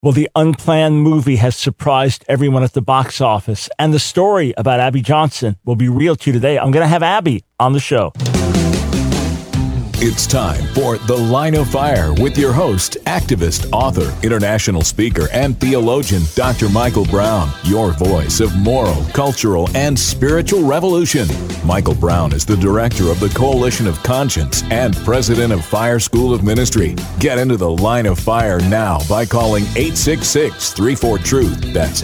Well, the unplanned movie has surprised everyone at the box office, and the story about Abby Johnson will be real to you today. I'm going to have Abby on the show. It's time for The Line of Fire with your host, activist, author, international speaker, and theologian, Dr. Michael Brown, your voice of moral, cultural, and spiritual revolution. Michael Brown is the director of the Coalition of Conscience and president of Fire School of Ministry. Get into The Line of Fire now by calling 866-34-TRUTH. That's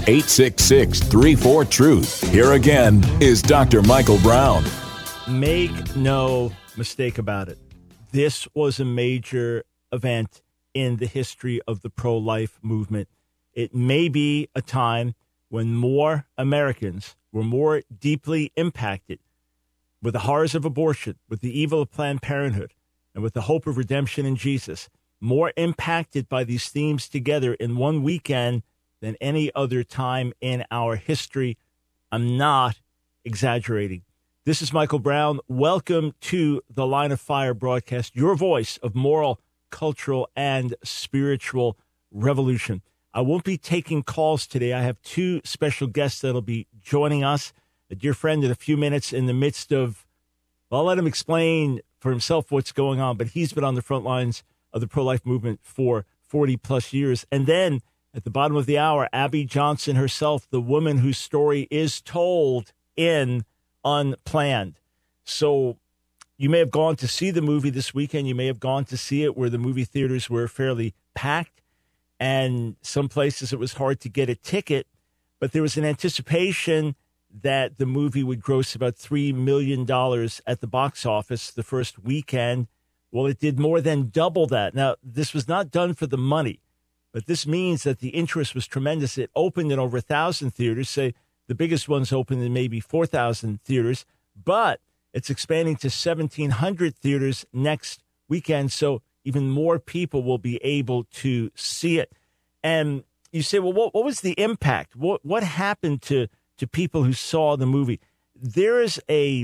866-34-TRUTH. Here again is Dr. Michael Brown. Make no mistake about it. This was a major event in the history of the pro-life movement. It may be a time when more Americans were more deeply impacted with the horrors of abortion, with the evil of Planned Parenthood, and with the hope of redemption in Jesus, more impacted by these themes together in one weekend than any other time in our history. I'm not exaggerating. This is Michael Brown. Welcome to the Line of Fire broadcast, your voice of moral, cultural, and spiritual revolution. I won't be taking calls today. I have two special guests that'll be joining us. A dear friend in a few minutes in the midst of, well, I'll let him explain for himself what's going on, but he's been on the front lines of the pro-life movement for 40 plus years. And then at the bottom of the hour, Abby Johnson herself, the woman whose story is told in Unplanned. So you may have gone to see the movie this weekend. You may have gone to see it where the movie theaters were fairly packed, and some places it was hard to get a ticket, but there was an anticipation that the movie would gross about $3 million at the box office the first weekend. Well, it did more than double that. Now, this was not done for the money, but this means that the interest was tremendous. It opened in over 1,000 theaters, say the biggest ones opened in maybe 4,000 theaters, but it's expanding to 1,700 theaters next weekend, so even more people will be able to see it. And you say, well, what was the impact? What happened to people who saw the movie? There is a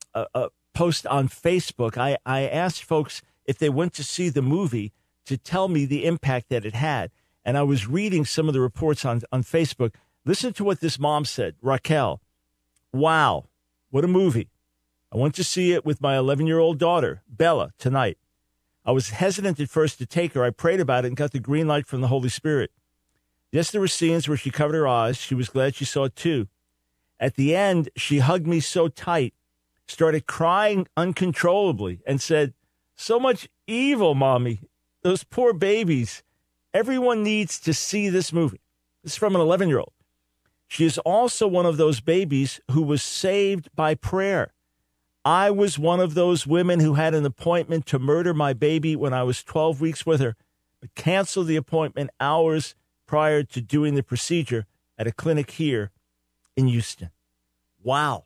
post on Facebook. I asked folks if they went to see the movie to tell me the impact that it had. And I was reading some of the reports on Facebook. Listen to what this mom said. Raquel, wow, what a movie. I went to see it with my 11-year-old daughter, Bella, tonight. I was hesitant at first to take her. I prayed about it and got the green light from the Holy Spirit. Yes, there were scenes where she covered her eyes. She was glad she saw it too. At the end, she hugged me so tight, started crying uncontrollably, and said, "So much evil, Mommy. Those poor babies. Everyone needs to see this movie." This is from an 11-year-old. She is also one of those babies who was saved by prayer. I was one of those women who had an appointment to murder my baby when I was 12 weeks with her, but canceled the appointment hours prior to doing the procedure at a clinic here in Houston. Wow.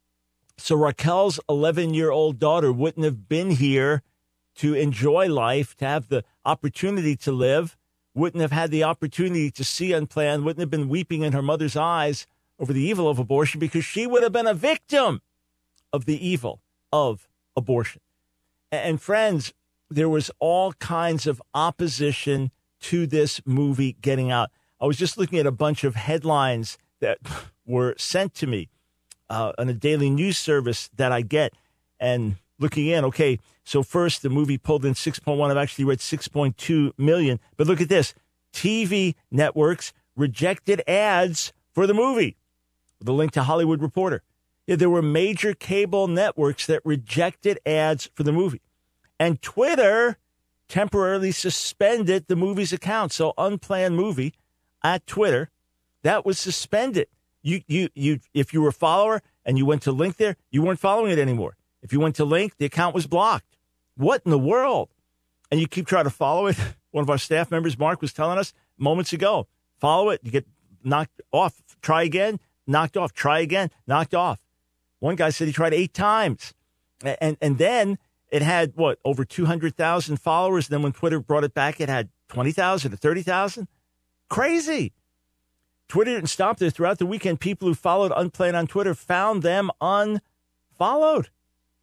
So Raquel's 11-year-old daughter wouldn't have been here to enjoy life, to have the opportunity to live, wouldn't have had the opportunity to see Unplanned, wouldn't have been weeping in her mother's eyes over the evil of abortion, because she would have been a victim of the evil of abortion. And friends, there was all kinds of opposition to this movie getting out. I was just looking at a bunch of headlines that were sent to me on a daily news service that I get, and looking in, okay, so first the movie pulled in 6.1. I've actually read 6.2 million. But look at this. TV networks rejected ads for the movie. The link to Hollywood Reporter. Yeah, there were major cable networks that rejected ads for the movie. And Twitter temporarily suspended the movie's account. So Unplanned movie at Twitter, that was suspended. You if you were a follower and you went to link there, you weren't following it anymore. If you went to link, the account was blocked. What in the world? And you keep trying to follow it. One of our staff members, Mark, was telling us moments ago, follow it, you get knocked off. Try again, knocked off. Try again, knocked off. One guy said he tried 8 times. And then it had, over 200,000 followers. And then when Twitter brought it back, it had 20,000 to 30,000. Crazy. Twitter didn't stop there. Throughout the weekend, people who followed Unplanned on Twitter found them unfollowed.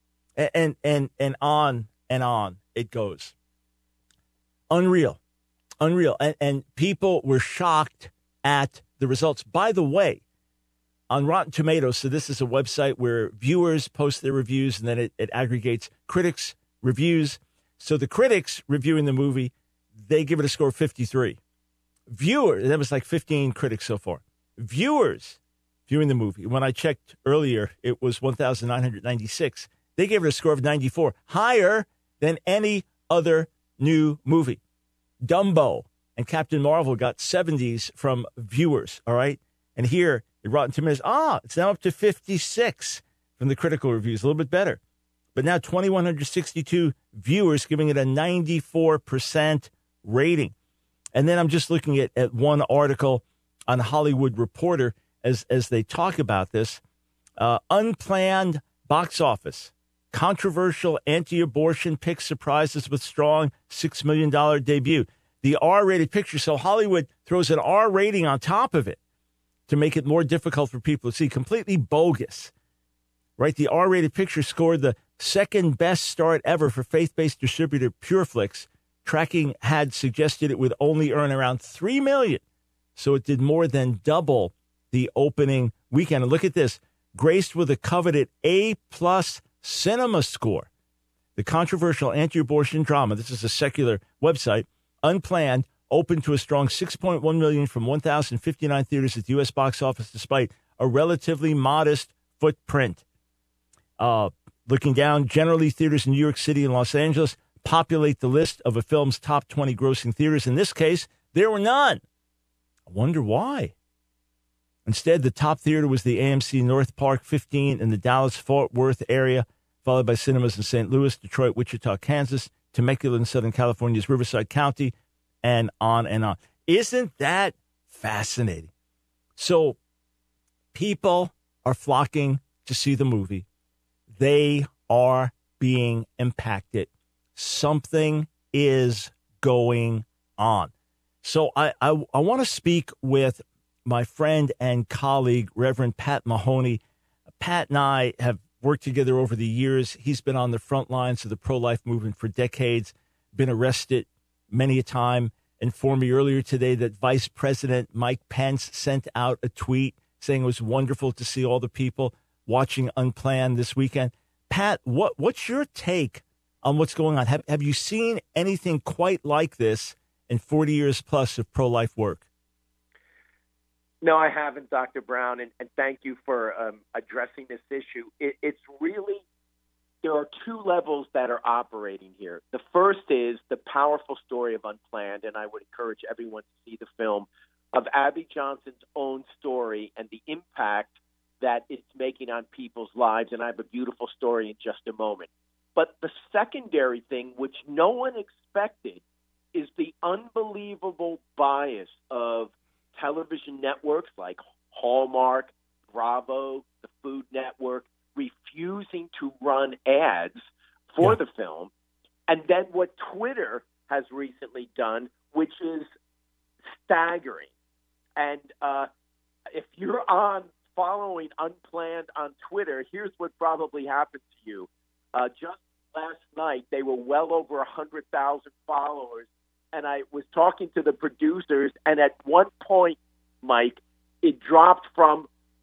And on and on it goes. Unreal. Unreal. And people were shocked at the results. By the way, on Rotten Tomatoes, so this is a website where viewers post their reviews, and then it aggregates critics' reviews. So the critics reviewing the movie, they give it a score of 53. Viewers, that was like 15 critics so far. Viewers viewing the movie, when I checked earlier, it was 1,996. They gave it a score of 94, higher than any other new movie. Dumbo and Captain Marvel got 70s from viewers, all right? And here at Rotten Tomatoes, it's now up to 56 from the critical reviews, a little bit better. But now 2,162 viewers giving it a 94% rating. And then I'm just looking at one article on Hollywood Reporter as they talk about this. Unplanned box office. Controversial anti-abortion pick surprises with strong $6 million debut. The R-rated picture. So Hollywood throws an R rating on top of it to make it more difficult for people to see. Completely bogus, right? The R-rated picture scored the second best start ever for faith-based distributor PureFlix. Tracking had suggested it would only earn around $3 million. So it did more than double the opening weekend. And look at this, graced with a coveted A+ cinema score. The controversial anti-abortion drama, this is a secular website, Unplanned, opened to a strong $6.1 million from 1,059 theaters at the U.S. box office, despite a relatively modest footprint. Looking down, generally theaters in New York City and Los Angeles populate the list of a film's top 20 grossing theaters. In this case, there were none. I wonder why. Instead, the top theater was the AMC North Park 15 in the Dallas-Fort Worth area, followed by cinemas in St. Louis, Detroit, Wichita, Kansas, Temecula in Southern California's Riverside County, and on and on. Isn't that fascinating? So people are flocking to see the movie. They are being impacted. Something is going on. So I want to speak with my friend and colleague, Reverend Pat Mahoney. Pat and I have worked together over the years. He's been on the front lines of the pro-life movement for decades, been arrested many a time, informed me earlier today that Vice President Mike Pence sent out a tweet saying it was wonderful to see all the people watching Unplanned this weekend. Pat, what's your take on what's going on? Have you seen anything quite like this in 40 years plus of pro-life work? No, I haven't, Dr. Brown, and thank you for addressing this issue. It's really, there are two levels that are operating here. The first is the powerful story of Unplanned, and I would encourage everyone to see the film, of Abby Johnson's own story and the impact that it's making on people's lives, and I have a beautiful story in just a moment. But the secondary thing, which no one expected, is the unbelievable bias of television networks like Hallmark, Bravo, the Food Network, refusing to run ads for the film. And then what Twitter has recently done, which is staggering. And if you're following Unplanned on Twitter, here's what probably happened to you. Just last night, they were well over 100,000 followers. And I was talking to the producers, and at one point, Mike, it dropped from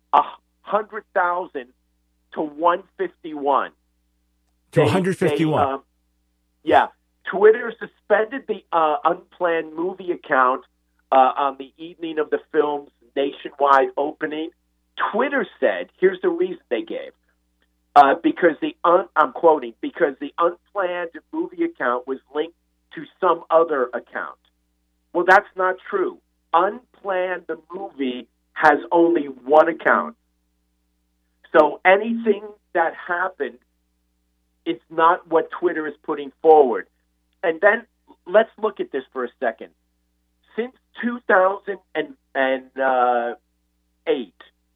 100,000 to 151. To 151. Twitter suspended the Unplanned movie account on the evening of the film's nationwide opening. Twitter said, here's the reason they gave. I'm quoting, because the Unplanned movie account was linked to some other account. Well, that's not true. Unplanned, the movie, has only one account. So anything that happened, it's not what Twitter is putting forward. And then let's look at this for a second. Since 2008,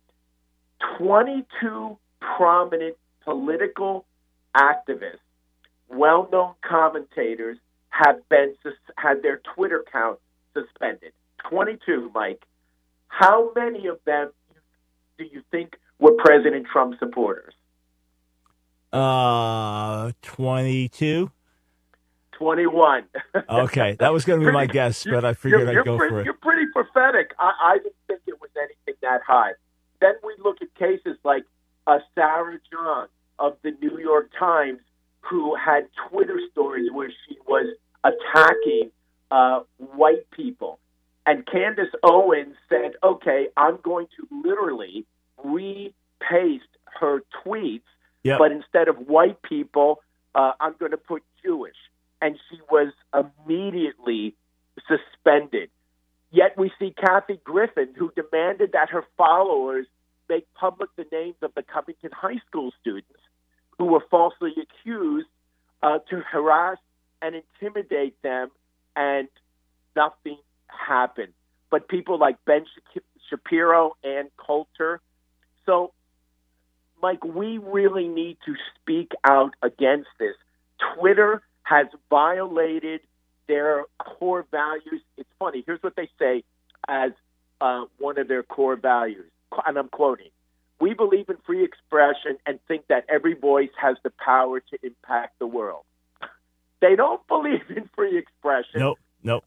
22 prominent political activists, well-known commentators, have had their Twitter account suspended. 22, Mike. How many of them do you think were President Trump supporters? 22. 21. Okay, that was going to be my guess, but I figured I'd go for it. You're pretty prophetic. I didn't think it was anything that high. Then we look at cases like Sarah John of the New York Times, who had Twitter stories where she was attacking white people. And Candace Owens said, okay, I'm going to literally repaste her tweets, but instead of white people, I'm going to put Jewish. And she was immediately suspended. Yet we see Kathy Griffin, who demanded that her followers make public the names of the Covington High School students who were falsely accused to harass and intimidate them, and nothing happened. But people like Ben Shapiro and Coulter. So, Mike, we really need to speak out against this. Twitter has violated their core values. It's funny. Here's what they say as one of their core values, and I'm quoting: "We believe in free expression and think that every voice has the power to impact the world." They don't believe in free expression. Nope.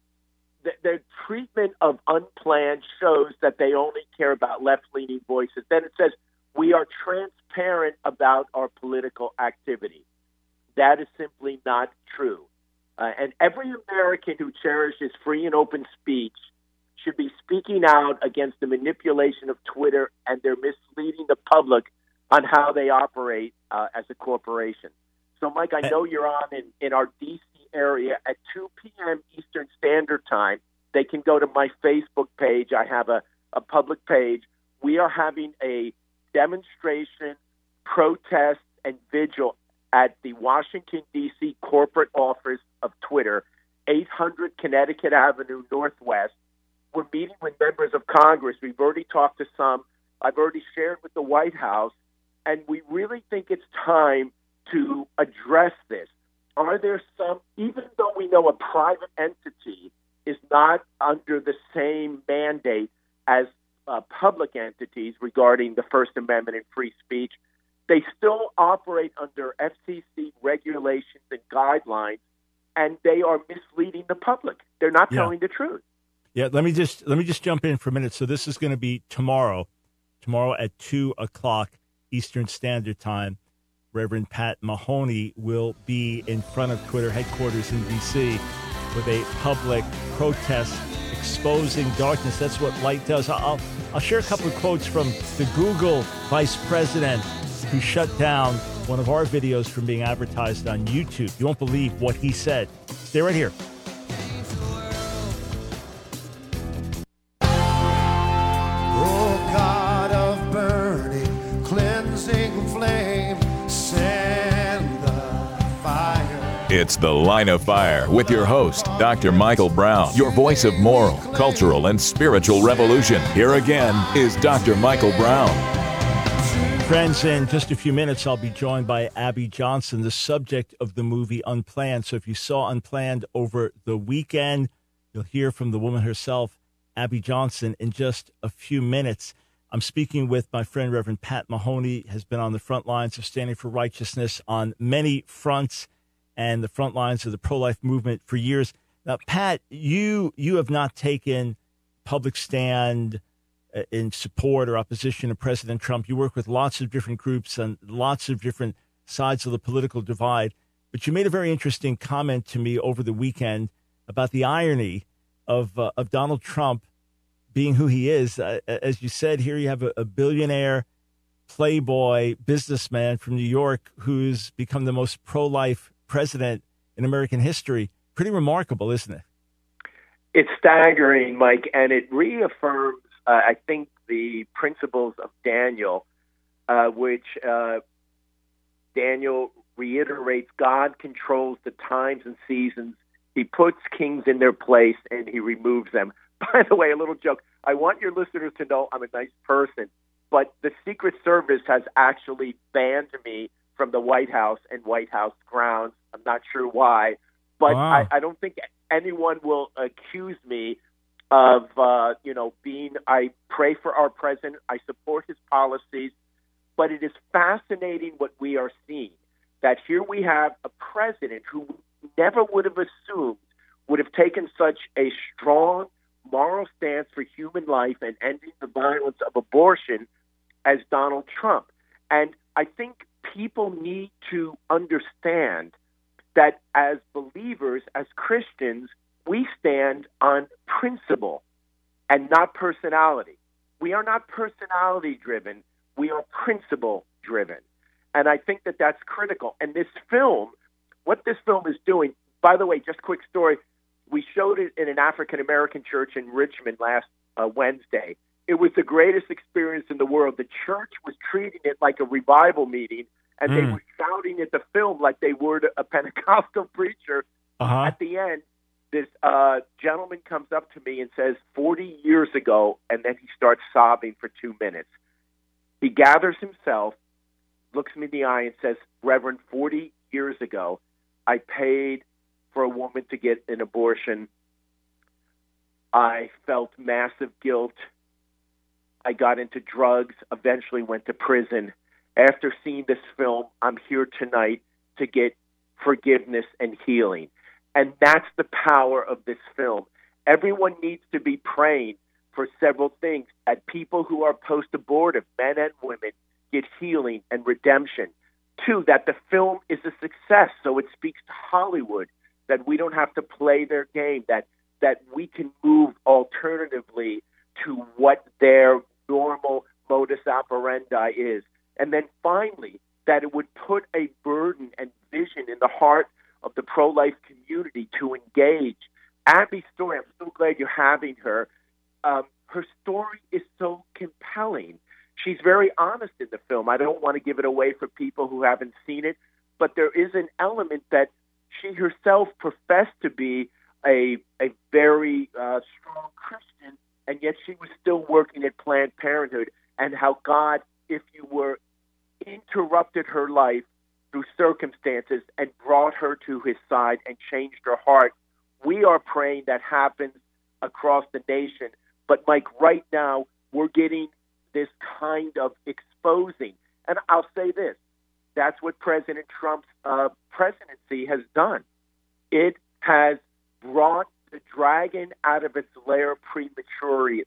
Their treatment of Unplanned shows that they only care about left-leaning voices. Then it says, "We are transparent about our political activity." That is simply not true. And every American who cherishes free and open speech should be speaking out against the manipulation of Twitter and their misleading the public on how they operate as a corporation. So, Mike, I know you're on in our D.C. area at 2 p.m. Eastern Standard Time. They can go to my Facebook page. I have a public page. We are having a demonstration, protest, and vigil at the Washington, D.C. corporate office of Twitter, 800 Connecticut Avenue Northwest. We're meeting with members of Congress. We've already talked to some. I've already shared with the White House. And we really think it's time to address this. Are there some, even though we know a private entity is not under the same mandate as public entities regarding the First Amendment and free speech, they still operate under FCC regulations and guidelines, and they are misleading the public. They're not telling the truth. Yeah, let me just jump in for a minute. So this is going to be tomorrow at 2:00 Eastern Standard Time. Reverend Pat Mahoney will be in front of Twitter headquarters in D.C. with a public protest exposing darkness. That's what light does. I'll share a couple of quotes from the Google vice president who shut down one of our videos from being advertised on YouTube. You won't believe what he said. Stay right here. Oh, God of burning, cleansing flame, send the fire. It's The Line of Fire with your host, Dr. Michael Brown, your voice of moral, cultural, and spiritual revolution. Here again is Dr. Michael Brown. Friends, in just a few minutes, I'll be joined by Abby Johnson, the subject of the movie Unplanned. So if you saw Unplanned over the weekend, you'll hear from the woman herself, Abby Johnson, in just a few minutes. I'm speaking with my friend, Reverend Pat Mahoney, has been on the front lines of standing for righteousness on many fronts and the front lines of the pro-life movement for years. Now, Pat, you have not taken public stand in support or opposition to President Trump. You work with lots of different groups on lots of different sides of the political divide. But you made a very interesting comment to me over the weekend about the irony of Donald Trump being who he is. As you said, here you have a billionaire, playboy, businessman from New York who's become the most pro-life president in American history. Pretty remarkable, isn't it? It's staggering, Mike, and it reaffirms I think the principles of Daniel, which Daniel reiterates: God controls the times and seasons. He puts kings in their place and he removes them. By the way, a little joke. I want your listeners to know I'm a nice person, but the Secret Service has actually banned me from the White House and White House grounds. I'm not sure why, but wow. I don't think anyone will accuse me of, I pray for our president. I support his policies, but it is fascinating what we are seeing, that here we have a president who never would have assumed would have taken such a strong moral stance for human life and ending the violence of abortion as Donald Trump. And I think people need to understand that as believers, as Christians, we stand on principle and not personality. We are not personality-driven. We are principle-driven. And I think that that's critical. And this film, what this film is doing, by the way, just quick story, we showed it in an African-American church in Richmond last Wednesday. It was the greatest experience in the world. The church was treating it like a revival meeting, and they were shouting at the film like they were a Pentecostal preacher. At the end, this gentleman comes up to me and says, 40 years ago, and then he starts sobbing for 2 minutes. He gathers himself, looks me in the eye and says, Reverend, 40 years ago, I paid for a woman to get an abortion. I felt massive guilt. I got into drugs, eventually went to prison. After seeing this film, I'm here tonight to get forgiveness and healing. And that's the power of this film. Everyone needs to be praying for several things, that people who are post-abortive, men and women, get healing and redemption. 2, that the film is a success, so it speaks to Hollywood, that we don't have to play their game, that we can move alternatively to what their normal modus operandi is. And then finally, that it would put a burden and vision in the heart of the pro-life community to engage. Abby's story, I'm so glad you're having her. Her story is so compelling. She's very honest in the film. I don't want to give it away for people who haven't seen it, but there is an element that she herself professed to be a very strong Christian, and yet she was still working at Planned Parenthood, and how God, if you were, interrupted her life through circumstances and brought her to his side and changed her heart. We are praying that happens across the nation. But, Mike, right now we're getting this kind of exposing. And I'll say this. That's what President Trump's presidency has done. It has brought the dragon out of its lair prematurely,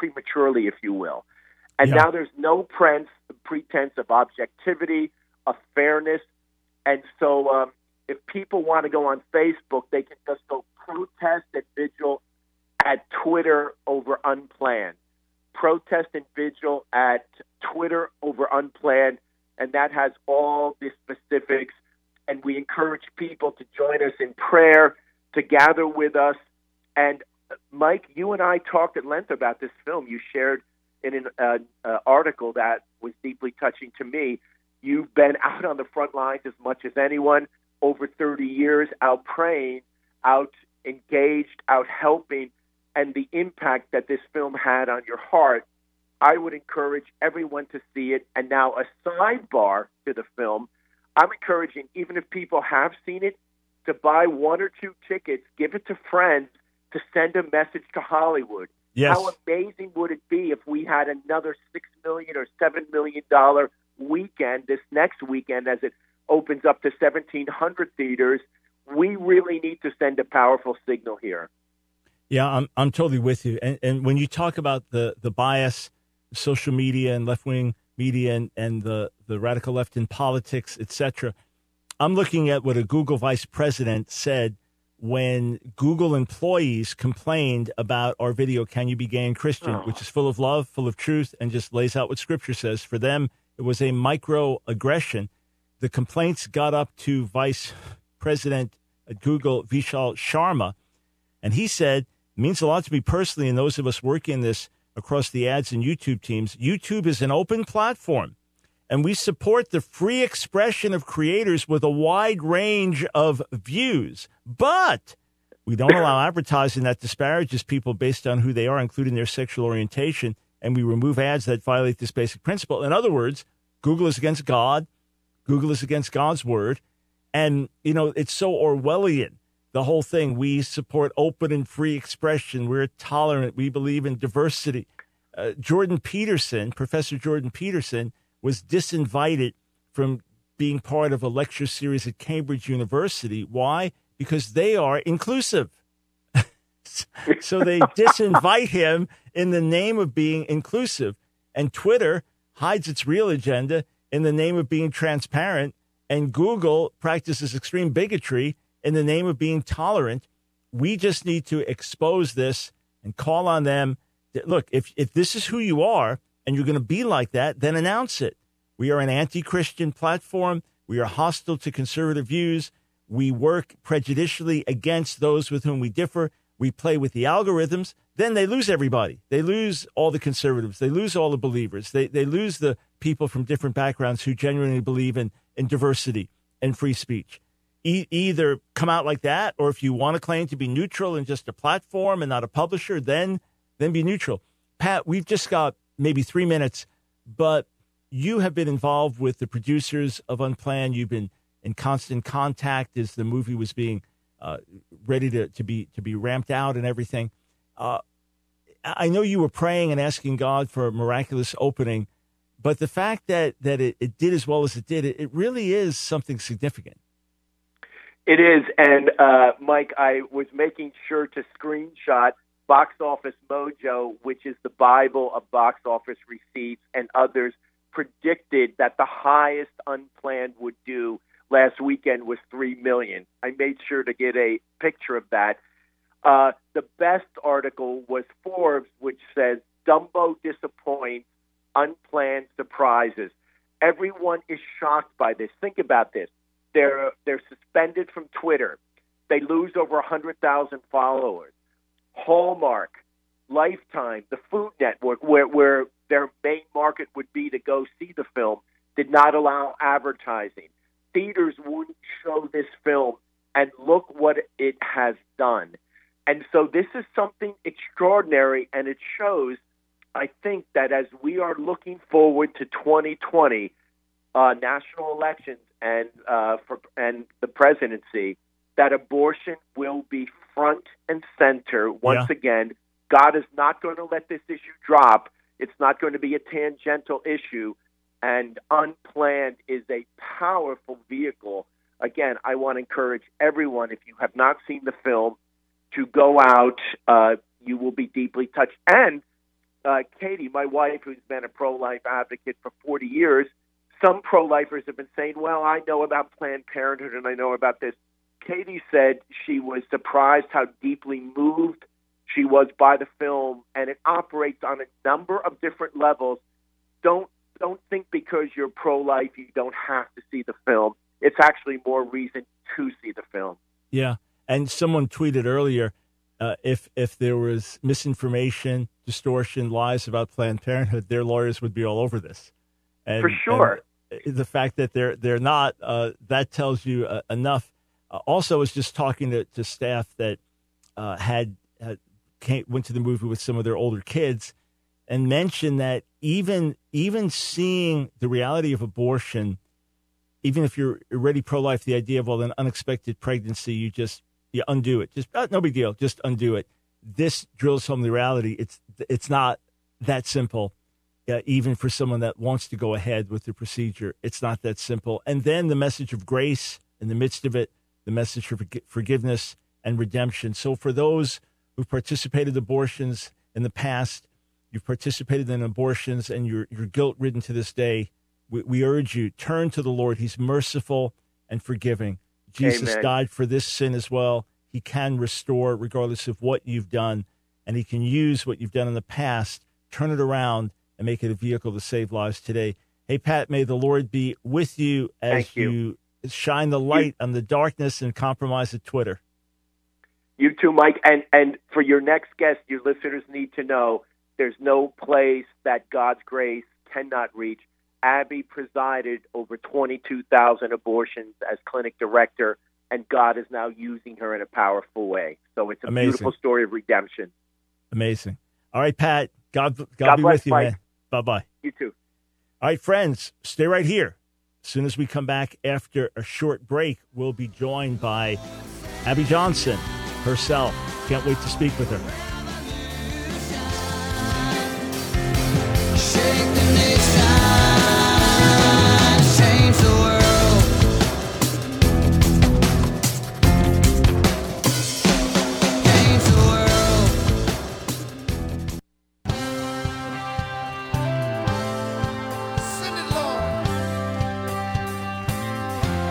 if you will. And now there's no pretense of objectivity, of fairness. And so if people want to go on Facebook, they can just go protest and vigil at Twitter over Unplanned. Protest and vigil at Twitter over Unplanned. And that has all the specifics. And we encourage people to join us in prayer, to gather with us. And, Mike, you and I talked at length about this film. You shared in an article that was deeply touching to me. You've been out on the front lines as much as anyone, over 30 years, out praying, out engaged, out helping, and the impact that this film had on your heart. I would encourage everyone to see it. And now a sidebar to the film, I'm encouraging, even if people have seen it, to buy 1 or 2 tickets, give it to friends, to send a message to Hollywood. Yes. How amazing would it be if we had another $6 million or $7 million weekend, this next weekend, as it opens up to 1,700 theaters? We really need to send a powerful signal here. Yeah, I'm totally with you. And when you talk about the bias, social media and left-wing media and the radical left in politics, etc., I'm looking at what a Google vice president said when Google employees complained about our video, Can You Be Gay and Christian, which is full of love, full of truth, and just lays out what Scripture says. For them, it was a microaggression. The complaints got up to Vice President at Google, Vishal Sharma, and he said, it means a lot to me personally and those of us working this across the ads and YouTube teams. YouTube is an open platform, and we support the free expression of creators with a wide range of views. But we don't allow advertising that disparages people based on who they are, including their sexual orientation, and we remove ads that violate this basic principle. In other words, Google is against God. Google is against God's word. And, you know, it's so Orwellian, the whole thing. We support open and free expression. We're tolerant. We believe in diversity. Jordan Peterson, Professor Jordan Peterson, was disinvited from being part of a lecture series at Cambridge University. Why? because they are inclusive. So they disinvite him in the name of being inclusive. And Twitter hides its real agenda in the name of being transparent. And Google practices extreme bigotry in the name of being tolerant. We just need to expose this and call on them. Look, if this is who you are and you're going to be like that, then announce it. We are an anti-Christian platform. We are hostile to conservative views. We work prejudicially against those with whom we differ. We play with the algorithms. Then they lose everybody. They lose all the conservatives. They lose all the believers. They lose the people from different backgrounds who genuinely believe in diversity and free speech. Either come out like that, or if you want to claim to be neutral and just a platform and not a publisher, then be neutral. Pat, we've just got maybe 3 minutes, but you have been involved with the producers of Unplanned. You've been in constant contact as the movie was being ready to be ramped out and everything. I know you were praying and asking God for a miraculous opening, but the fact that it did as well as it did, it really is something significant. It is, and Mike, I was making sure to screenshot Box Office Mojo, which is the Bible of box office receipts, and others predicted that the highest Unplanned would do last weekend was $3 million. I made sure to get a picture of that. The best article was Forbes, which says, Dumbo disappoints, Unplanned surprises. Everyone is shocked by this. Think about this. They're suspended from Twitter. They lose over 100,000 followers. Hallmark, Lifetime, the Food Network, where their main market would be to go see the film, did not allow advertising. Theaters wouldn't show this film, and look what it has done. And so this is something extraordinary, and it shows, I think, that as we are looking forward to 2020, national elections and the presidency, that abortion will be front and center once again. God is not going to let this issue drop. It's not going to be a tangential issue. And Unplanned is a powerful vehicle. Again, I want to encourage everyone, if you have not seen the film, to go out. You will be deeply touched. And Katie, my wife, who's been a pro-life advocate for 40 years, some pro-lifers have been saying, well, I know about Planned Parenthood and I know about this. Katie said she was surprised how deeply moved she was by the film, and it operates on a number of different levels. Don't think because you're pro-life you don't have to see the film. It's actually more reason to see the film. Yeah, and someone tweeted earlier, if there was misinformation, distortion, lies about Planned Parenthood, their lawyers would be all over this. And, for sure. And the fact that they're not, that tells you enough. Also, I was just talking to staff that went to the movie with some of their older kids, and mentioned that even seeing the reality of abortion, even if you're already pro-life, the idea of an unexpected pregnancy, you undo it. Just no big deal. Just undo it. This drills home the reality. It's not that simple. Even for someone that wants to go ahead with the procedure, it's not that simple. And then the message of grace in the midst of it, the message of forgiveness and redemption. So for those who participated in abortions in the past, you've participated in abortions, and you're guilt-ridden to this day, we urge you, turn to the Lord. He's merciful and forgiving. Jesus Amen. Died for this sin as well. He can restore regardless of what you've done, and he can use what you've done in the past, turn it around, and make it a vehicle to save lives today. Hey, Pat, may the Lord be with you as you shine the light on the darkness and compromise of Twitter. You too, Mike. And for your next guest, your listeners need to know there's no place that God's grace cannot reach. Abby presided over 22,000 abortions as clinic director, and God is now using her in a powerful way. So it's a beautiful story of redemption. Amazing. All right, Pat, God be bless, with you, Mike. man. Bye-bye. You too. All right, friends, stay right here. As soon as we come back after a short break, we'll be joined by Abby Johnson herself. Can't wait to speak with her. Shake the nation, change the world.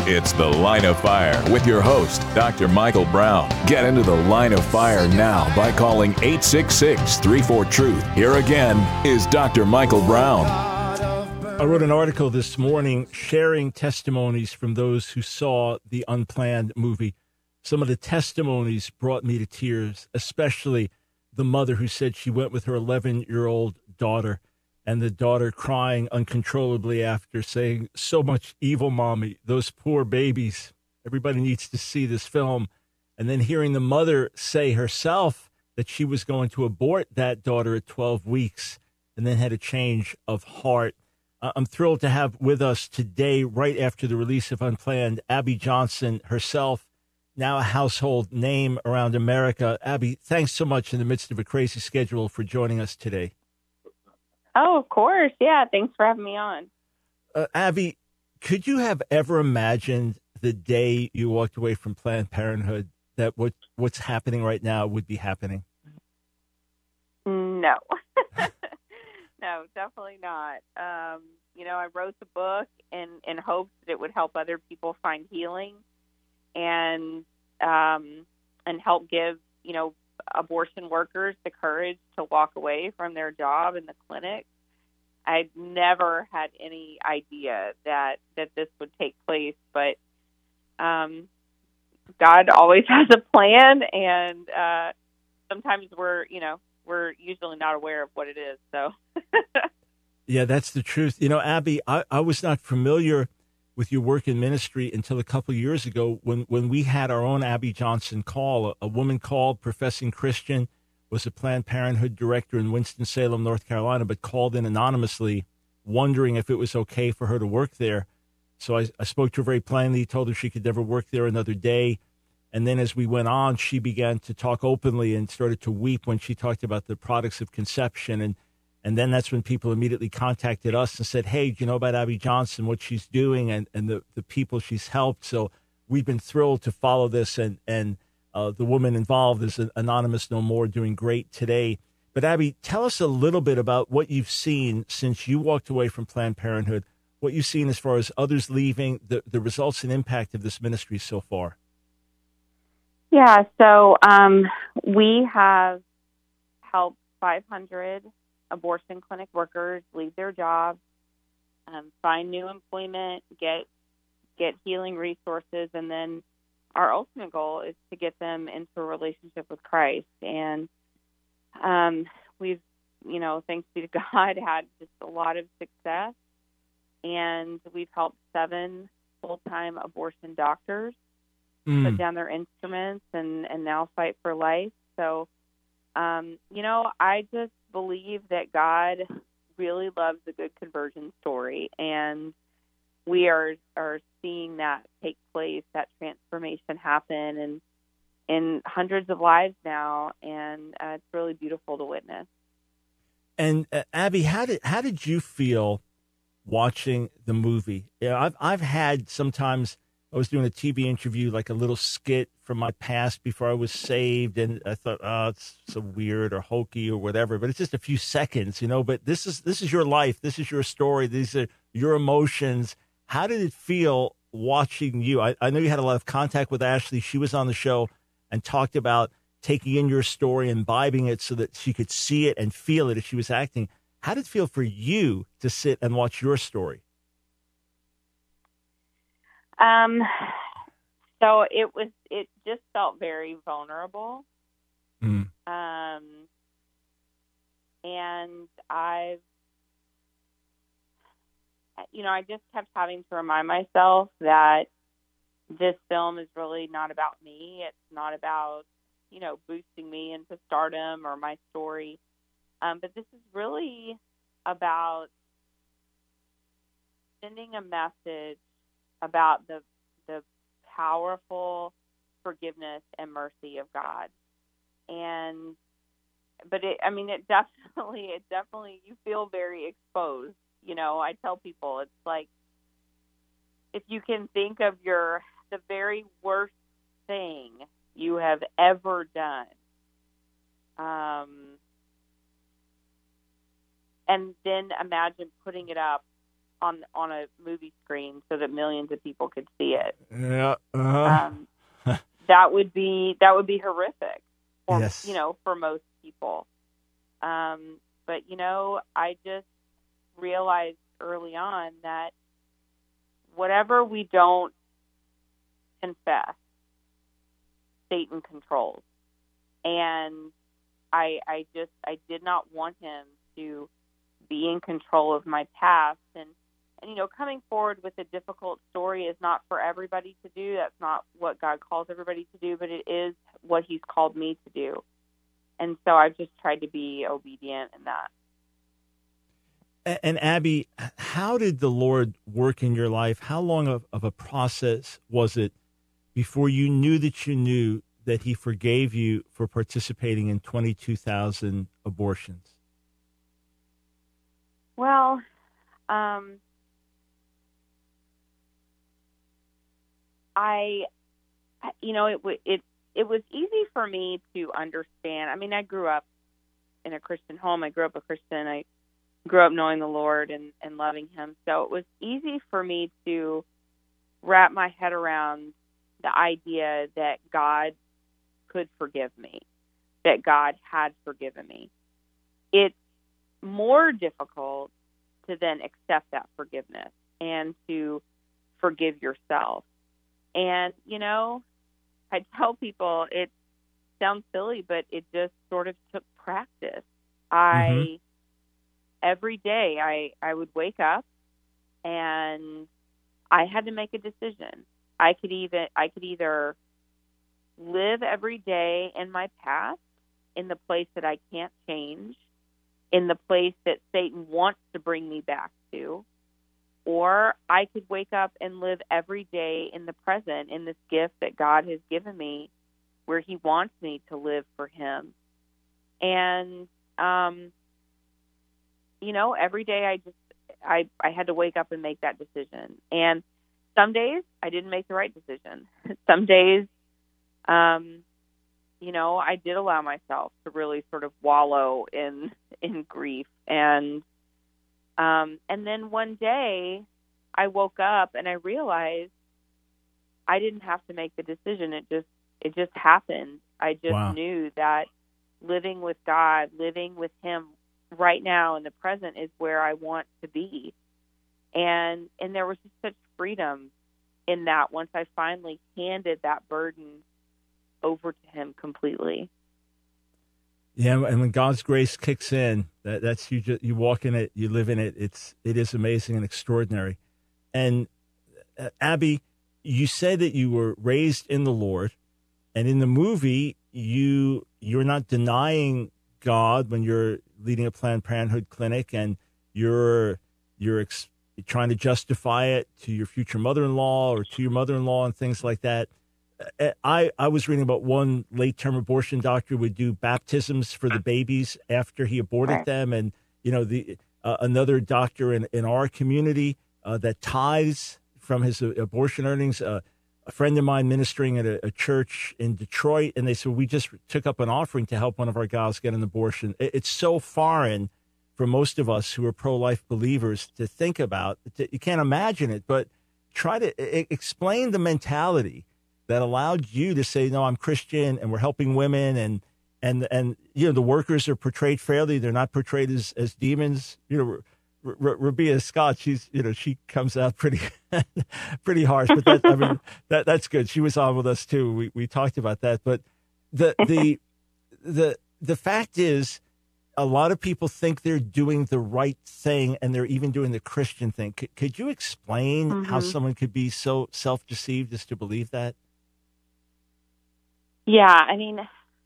It's The Line of Fire with your host, Dr. Michael Brown. Get into the Line of Fire now by calling 866-34-TRUTH. Here again is Dr. Michael Brown. I wrote an article this morning sharing testimonies from those who saw the Unplanned movie. Some of the testimonies brought me to tears, especially the mother who said she went with her 11-year-old daughter, and the daughter crying uncontrollably after saying, "So much evil, Mommy, those poor babies. Everybody needs to see this film." And then hearing the mother say herself that she was going to abort that daughter at 12 weeks and then had a change of heart. I'm thrilled to have with us today, right after the release of Unplanned, Abby Johnson herself, now a household name around America. Abby, thanks so much in the midst of a crazy schedule for joining us today. Oh, of course. Yeah, thanks for having me on. Abby, could you have ever imagined the day you walked away from Planned Parenthood that what's happening right now would be happening? No. No, definitely not. I wrote the book in hopes that it would help other people find healing and help give, abortion workers the courage to walk away from their job in the clinic. I'd never had any idea that this would take place, but God always has a plan, and sometimes we're usually not aware of what it is. So, yeah, that's the truth. Abby, I was not familiar with your work in ministry until a couple of years ago when we had our own Abby Johnson call. A woman called, professing Christian, was a Planned Parenthood director in Winston-Salem, North Carolina, but called in anonymously, wondering if it was okay for her to work there. So I spoke to her very plainly, told her she could never work there another day. And then as we went on, she began to talk openly and started to weep when she talked about the products of conception. And then that's when people immediately contacted us and said, "Hey, do you know about Abby Johnson, what she's doing and the people she's helped?" So we've been thrilled to follow this. And the woman involved is Anonymous No More, doing great today. But Abby, tell us a little bit about what you've seen since you walked away from Planned Parenthood, what you've seen as far as others leaving, the results and impact of this ministry so far. Yeah, so we have helped 500 abortion clinic workers leave their jobs, find new employment, get healing resources, and then our ultimate goal is to get them into a relationship with Christ. And we've, thanks be to God, had just a lot of success, and we've helped 7 full-time abortion doctors put down their instruments and now fight for life. So, I just believe that God really loves a good conversion story, and we are seeing that take place, that transformation happen, in hundreds of lives now, and it's really beautiful to witness. And Abby, how did you feel watching the movie? I've had sometimes. I was doing a TV interview, like a little skit from my past before I was saved, and I thought, it's so weird or hokey or whatever. But it's just a few seconds, But this is your life, this is your story, these are your emotions. How did it feel watching you? I know you had a lot of contact with Ashley. She was on the show and talked about taking in your story, imbibing it so that she could see it and feel it as she was acting. How did it feel for you to sit and watch your story? So it just felt very vulnerable. And I just kept having to remind myself that this film is really not about me. It's not about, boosting me into stardom or my story. But this is really about sending a message about the powerful forgiveness and mercy of God. But it definitely, you feel very exposed. I tell people, it's like, if you can think of the very worst thing you have ever done, and then imagine putting it up on a movie screen so that millions of people could see it. Yeah. That would be horrific for, Yes. for most people. But, I just realized early on that whatever we don't confess, Satan controls. And I did not want him to be in control of my past. And coming forward with a difficult story is not for everybody to do. That's not what God calls everybody to do, but it is what he's called me to do. And so I've just tried to be obedient in that. And Abby, how did the Lord work in your life? How long of a process was it before you knew that he forgave you for participating in 22,000 abortions? Well, it was easy for me to understand. I mean, I grew up in a Christian home. I grew up a Christian. I grew up knowing the Lord and loving him. So it was easy for me to wrap my head around the idea that God could forgive me, that God had forgiven me. It's more difficult to then accept that forgiveness and to forgive yourself. And, I tell people it sounds silly, but it just sort of took practice. Every day I would wake up and I had to make a decision. I could either live every day in my past, in the place that I can't change, in the place that Satan wants to bring me back to, or I could wake up and live every day in the present, in this gift that God has given me, where he wants me to live for him. And, every day I had to wake up and make that decision. And some days I didn't make the right decision. Some days, I did allow myself to really sort of wallow in grief. And then one day I woke up and I realized I didn't have to make the decision. It just happened. I just knew that living with God, living with him right now in the present is where I want to be. And there was just such freedom in that once I finally handed that burden over to him completely. Yeah, and when God's grace kicks in, that's you walk in it, you live in it. It is amazing and extraordinary. And Abby, you said that you were raised in the Lord, and in the movie, you're not denying God when you're leading a Planned Parenthood clinic, and you're trying to justify it to your future mother-in-law or to your mother-in-law and things like that. I was reading about one late-term abortion doctor would do baptisms for the babies after he aborted them, and another doctor in our community that tithes from his abortion earnings. A friend of mine ministering at a church in Detroit, and they said, we just took up an offering to help one of our gals get an abortion. It's so foreign for most of us who are pro-life believers to think about. You can't imagine it, but try to explain the mentality that allowed you to say, no, I'm Christian and we're helping women, and the workers are portrayed fairly. They're not portrayed as demons. Rabia Scott, she comes out pretty harsh, but that's good. She was on with us too. We talked about that, but the fact is, a lot of people think they're doing the right thing, and they're even doing the Christian thing. Could you explain how someone could be so self-deceived as to believe that? Yeah, I mean,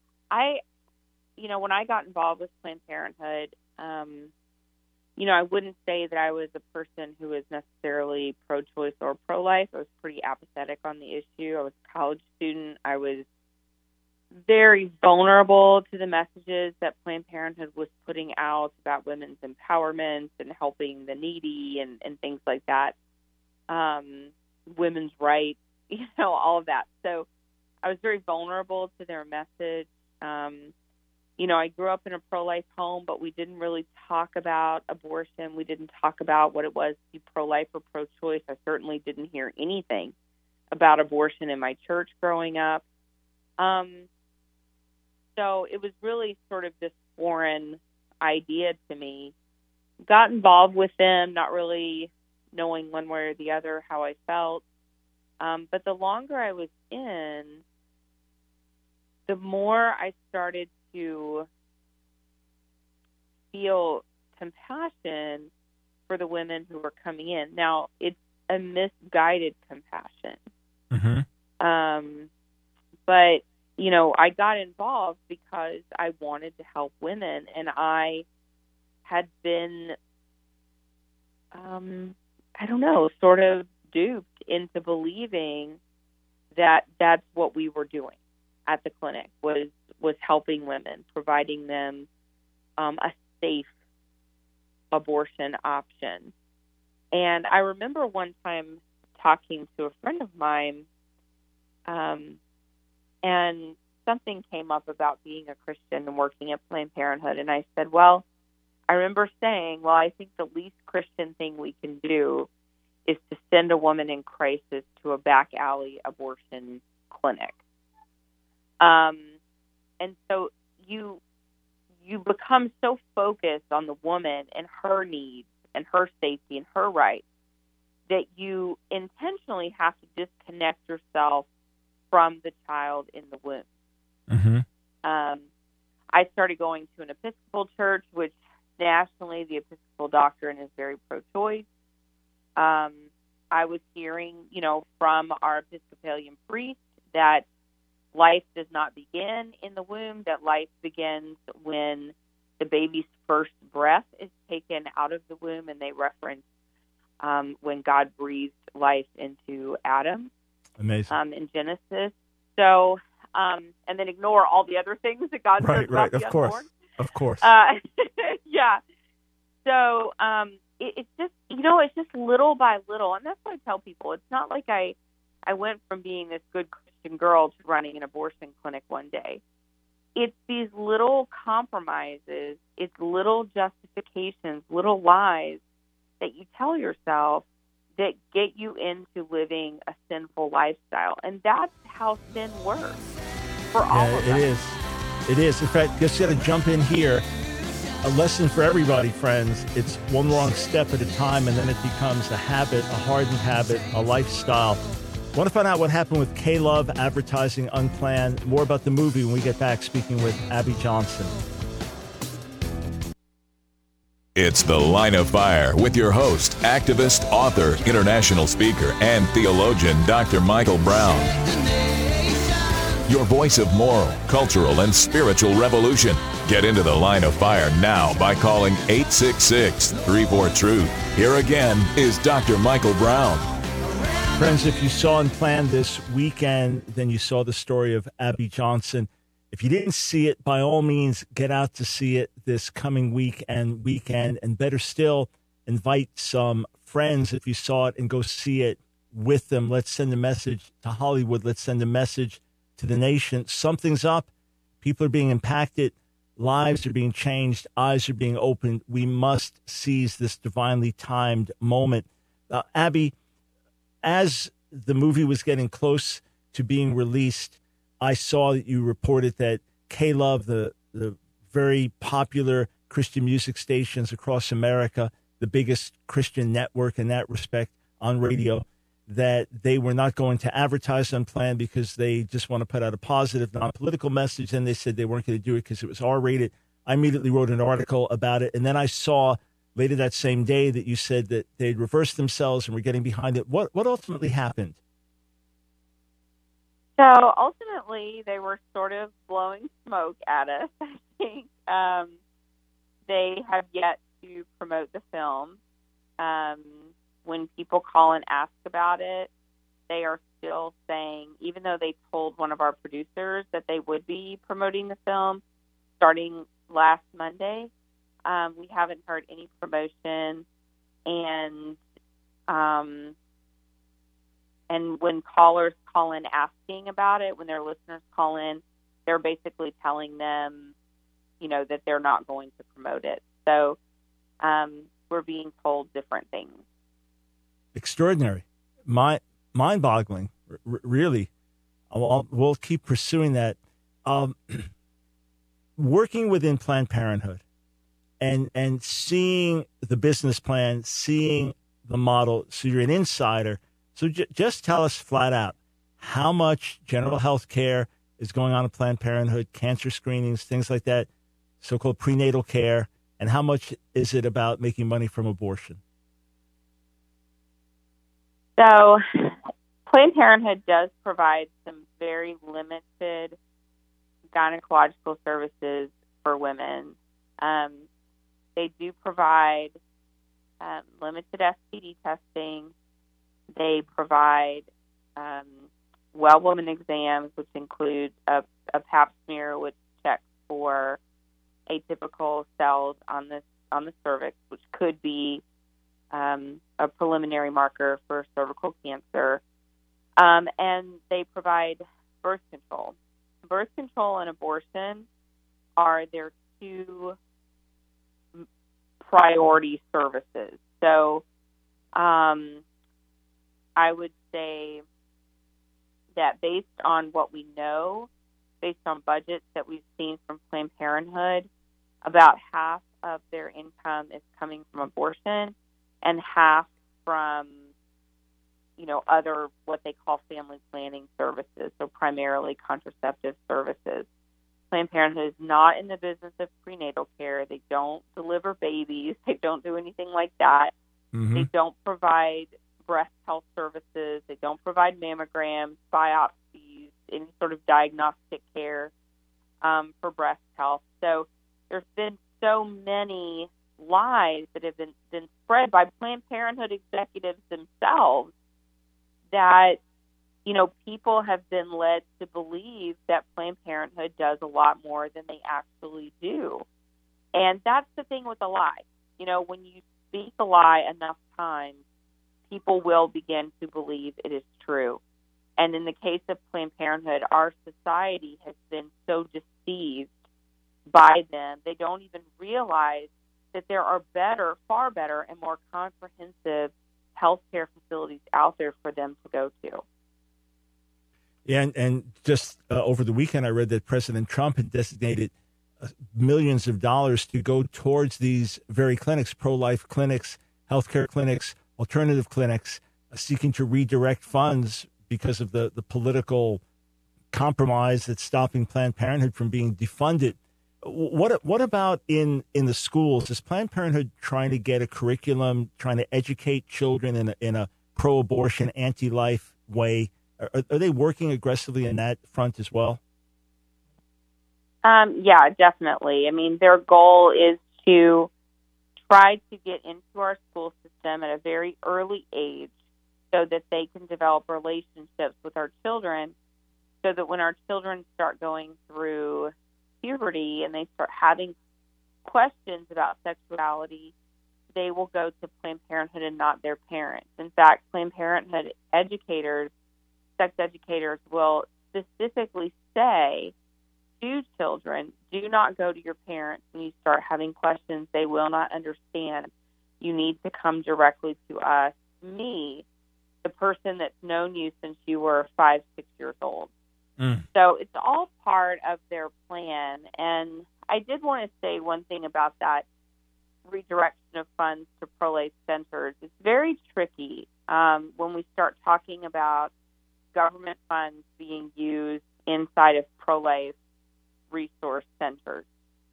when I got involved with Planned Parenthood, I wouldn't say that I was a person who was necessarily pro-choice or pro-life. I was pretty apathetic on the issue. I was a college student. I was very vulnerable to the messages that Planned Parenthood was putting out about women's empowerment and helping the needy and things like that, women's rights, all of that. So I was very vulnerable to their message. I grew up in a pro-life home, but we didn't really talk about abortion. We didn't talk about what it was to be pro-life or pro-choice. I certainly didn't hear anything about abortion in my church growing up. So it was really sort of this foreign idea to me. Got involved with them, not really knowing one way or the other how I felt. But the longer I was in, the more I started to feel compassion for the women who were coming in. Now, it's a misguided compassion. Mm-hmm. But, I got involved because I wanted to help women, and I had been, sort of duped into believing that that's what we were doing at the clinic, was helping women, providing them a safe abortion option. And I remember one time talking to a friend of mine, and something came up about being a Christian and working at Planned Parenthood. And I said, I remember saying, I think the least Christian thing we can do is to send a woman in crisis to a back alley abortion clinic. And so you become so focused on the woman and her needs and her safety and her rights that you intentionally have to disconnect yourself from the child in the womb. Mm-hmm. I started going to an Episcopal church, which nationally the Episcopal doctrine is very pro-choice. I was hearing, from our Episcopalian priest that life does not begin in the womb, that life begins when the baby's first breath is taken out of the womb, and they reference when God breathed life into Adam. Amazing. In Genesis. So, and then ignore all the other things that God says about the unborn. Of course. Yeah. So, it's just, it's just little by little. And that's what I tell people. It's not like I went from being this good Christian girl to running an abortion clinic one day. It's these little compromises, it's little justifications, little lies that you tell yourself that get you into living a sinful lifestyle. And that's how sin works for all of us. It is. In fact, just got to jump in here. A lesson for everybody, friends. It's one wrong step at a time, and then it becomes a habit, a hardened habit, a lifestyle. Want to find out what happened with K-Love advertising unplanned? More about the movie when we get back, speaking with Abby Johnson. It's The Line of Fire with your host, activist, author, international speaker, and theologian, Dr. Michael Brown. Your voice of moral, cultural, and spiritual revolution. Get into The Line of Fire now by calling 866-34-TRUTH. Here again is Dr. Michael Brown. Friends, if you saw Unplanned this weekend, then you saw the story of Abby Johnson. If you didn't see it, by all means, get out to see it this coming week and weekend. And better still, invite some friends if you saw it and go see it with them. Let's send a message to Hollywood. Let's send a message to the nation. Something's up. People are being impacted. Lives are being changed. Eyes are being opened. We must seize this divinely timed moment. Abby, as the movie was getting close to being released, I saw that you reported that K-Love, the very popular Christian music stations across America, the biggest Christian network in that respect on radio, that they were not going to advertise Unplanned because they just want to put out a positive, non-political message. And they said they weren't going to do it because it was R-rated. I immediately wrote an article about it. And then I saw later that same day that you said that they'd reversed themselves and were getting behind it. What ultimately happened? So ultimately, they were sort of blowing smoke at us, I think. They have yet to promote the film. When people call and ask about it, they are still saying, even though they told one of our producers that they would be promoting the film starting last Monday, we haven't heard any promotion. And when callers call in asking about it, when their listeners call in, they're basically telling them that they're not going to promote it. So we're being told different things. Extraordinary. Mind-boggling, really. We'll keep pursuing that. Working within Planned Parenthood and seeing the business plan, seeing the model, so you're an insider. So just tell us flat out how much general health care is going on in Planned Parenthood, cancer screenings, things like that, so-called prenatal care, and how much is it about making money from abortion? So Planned Parenthood does provide some very limited gynecological services for women. They do provide limited STD testing. They provide well woman exams, which include a pap smear, which checks for atypical cells on the cervix, which could be a preliminary marker for cervical cancer. And they provide birth control. Birth control and abortion are their two priority services. So I would say that based on what we know, based on budgets that we've seen from Planned Parenthood, about half of their income is coming from abortion and half from, other what they call family planning services, so primarily contraceptive services. Planned Parenthood is not in the business of prenatal care. They don't deliver babies. They don't do anything like that. Mm-hmm. They don't provide breast health services. They don't provide mammograms, biopsies, any sort of diagnostic care for breast health. So there's been so many lies that have been spread by Planned Parenthood executives themselves that, people have been led to believe that Planned Parenthood does a lot more than they actually do. And that's the thing with a lie. When you speak a lie enough times, people will begin to believe it is true. And in the case of Planned Parenthood, our society has been so deceived by them, they don't even realize that there are far better and more comprehensive healthcare facilities out there for them to go to. Yeah, and just over the weekend, I read that President Trump had designated millions of dollars to go towards these very clinics, pro-life clinics, healthcare clinics, alternative clinics, seeking to redirect funds because of the political compromise that's stopping Planned Parenthood from being defunded. What about in the schools? Is Planned Parenthood trying to get a curriculum, trying to educate children in a pro-abortion, anti-life way? Are they working aggressively in that front as well? Yeah, definitely. I mean, their goal is to try to get into our school system at a very early age so that they can develop relationships with our children so that when our children start going through puberty and they start having questions about sexuality, they will go to Planned Parenthood and not their parents. In fact, Planned Parenthood sex educators will specifically say to children, do not go to your parents when you start having questions they will not understand. You need to come directly to us, me, the person that's known you since you were 5, 6 years old. So it's all part of their plan. And I did want to say one thing about that redirection of funds to pro-life centers. It's very tricky when we start talking about government funds being used inside of pro-life resource centers.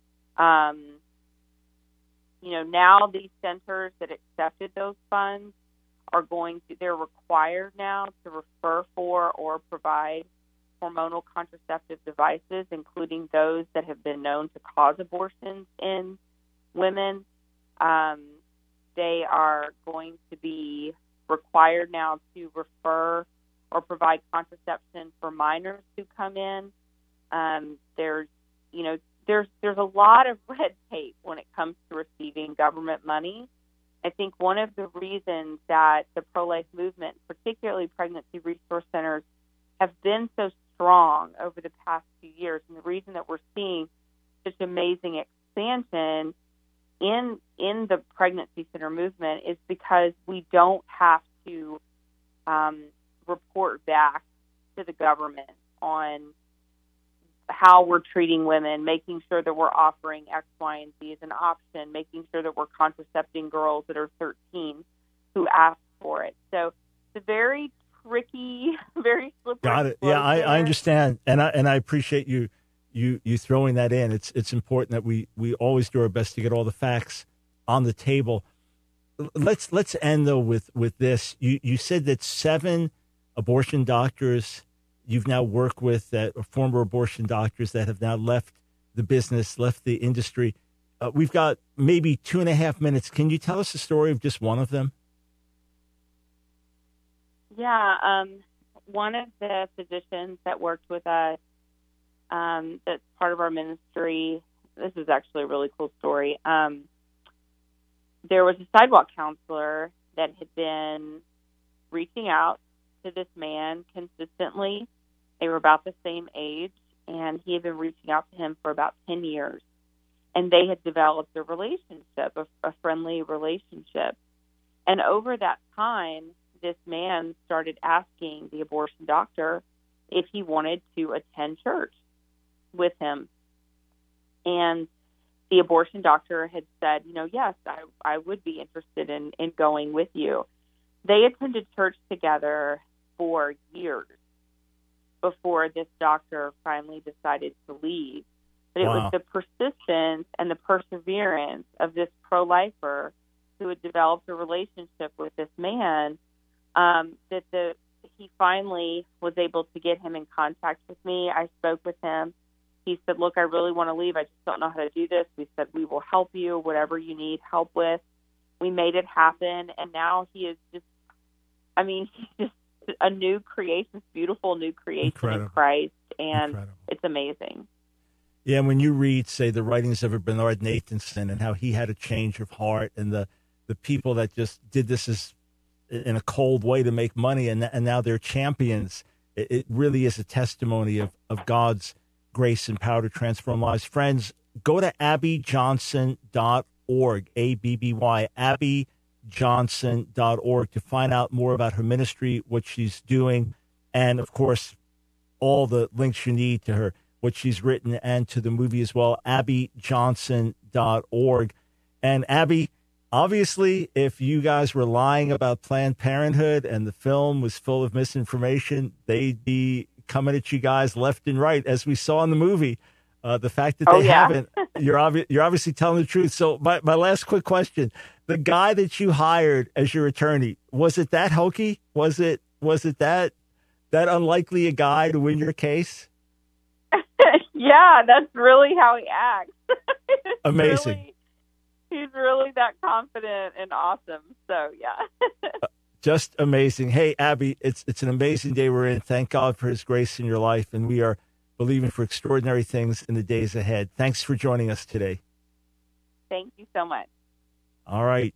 Now these centers that accepted those funds they're required now to refer for or provide hormonal contraceptive devices, including those that have been known to cause abortions in women. They are going to be required now to refer or provide contraception for minors who come in. There's a lot of red tape when it comes to receiving government money. I think one of the reasons that the pro-life movement, particularly pregnancy resource centers, have been so strong over the past few years, and the reason that we're seeing such amazing expansion in the pregnancy center movement is because we don't have to report back to the government on how we're treating women, making sure that we're offering X, Y, and Z as an option, making sure that we're contracepting girls that are 13 who ask for it. So it's a very tricky, very slippery. Got it. Yeah, I understand, and I appreciate you throwing that in. It's important that we always do our best to get all the facts on the table. Let's end though with this. You said that 7 abortion doctors you've now worked with, that are former abortion doctors that have now left the business, left the industry. We've got maybe 2.5 minutes. Can you tell us the story of just one of them? Yeah, one of the physicians that worked with us, that's part of our ministry. This is actually a really cool story. There was a sidewalk counselor that had been reaching out to this man consistently. They were about the same age, and he had been reaching out to him for about 10 years. And they had developed a relationship, a friendly relationship. And over that time, this man started asking the abortion doctor if he wanted to attend church with him. And the abortion doctor had said, yes, I would be interested in going with you. They attended church together for years before this doctor finally decided to leave. But it was the persistence and the perseverance of this pro-lifer who had developed a relationship with this man that he finally was able to get him in contact with me. I spoke with him. He said, look, I really want to leave. I just don't know how to do this. We said, we will help you, whatever you need help with. We made it happen. And now he is just, he's just a new creation, beautiful new creation in Christ. And it's amazing. Yeah, when you read, say, the writings of Bernard Nathanson and how he had a change of heart, and the people that just did this in a cold way to make money, and now they're champions, it really is a testimony of God's grace and power to transform lives. Friends, go to abbyjohnson.org, ABBY, abbyjohnson.org, to find out more about her ministry, what she's doing, and, of course, all the links you need to her, what she's written, and to the movie as well, abbyjohnson.org. And, Abby, obviously, if you guys were lying about Planned Parenthood and the film was full of misinformation, they'd be coming at you guys left and right, as we saw in the movie. The fact that they haven't, you're obviously telling the truth. So my last quick question, the guy that you hired as your attorney, was it that hokey? Was it that unlikely a guy to win your case? Yeah, that's really how he acts. Amazing. He's really that confident and awesome. So, yeah. Just amazing. Hey, Abby, it's an amazing day we're in. Thank God for his grace in your life, and we are believing for extraordinary things in the days ahead. Thanks for joining us today. Thank you so much. All right.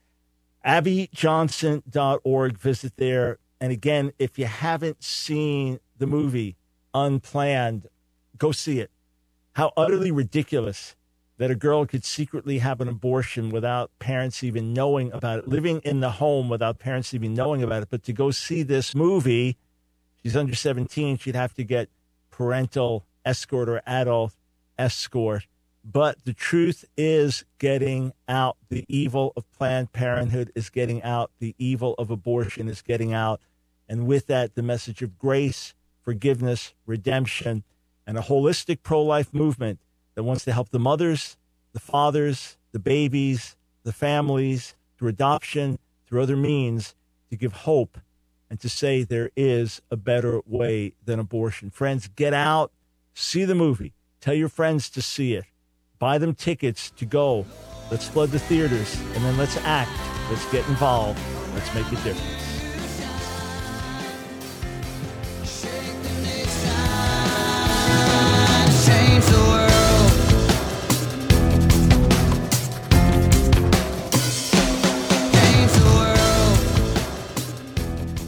abbyjohnson.org. Visit there. And again, if you haven't seen the movie Unplanned, go see it. How utterly ridiculous that a girl could secretly have an abortion without parents even knowing about it, living in the home without parents even knowing about it. But to go see this movie, she's under 17, she'd have to get parental escort or adult escort. But the truth is getting out. The evil of Planned Parenthood is getting out. The evil of abortion is getting out. And with that, the message of grace, forgiveness, redemption, and a holistic pro-life movement that wants to help the mothers, the fathers, the babies, the families, through adoption, through other means, to give hope and to say there is a better way than abortion. Friends, get out, see the movie. Tell your friends to see it. Buy them tickets to go. Let's flood the theaters, and then let's act. Let's get involved. Let's make a difference.